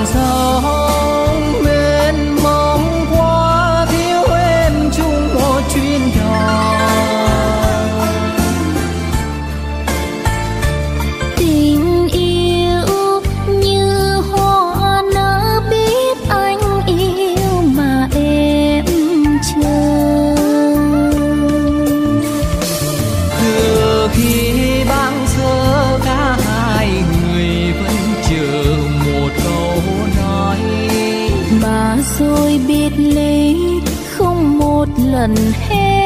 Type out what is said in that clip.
dòng mênh mông qua thiếu em chung một chuyến đò. Tình yêu như hoa nở biết anh yêu mà em chờ. Từ khi băng giờ cả hai người vẫn chờ một câu nói, mà rồi biệt ly không một lần hết.